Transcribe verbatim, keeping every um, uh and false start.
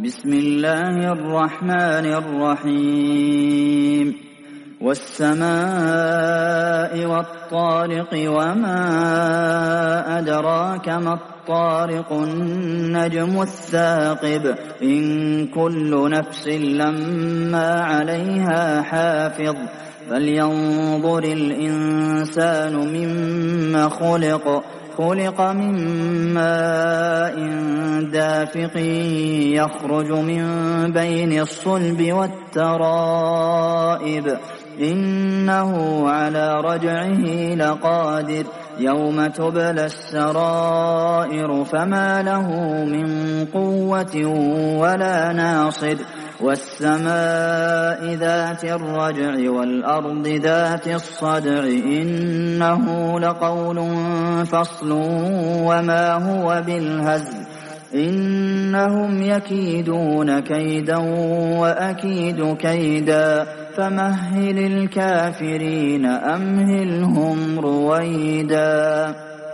بسم الله الرحمن الرحيم والسماء والطارق وما أدراك ما الطارق النجم الثاقب إن كل نفس لما عليها حافظ فلينظر الإنسان مما خلق خلق من ماء دافق يخرج من بين الصلب والترائب إنه على رجعه لقادر يوم تبلى السرائر فما له من قوة ولا ناصر والسماء ذات الرجع والأرض ذات الصدع إنه لقول فصل وما هو بالهزل إنهم يكيدون كيدا وأكيد كيدا فمهل الكافرين أمهلهم رويدا.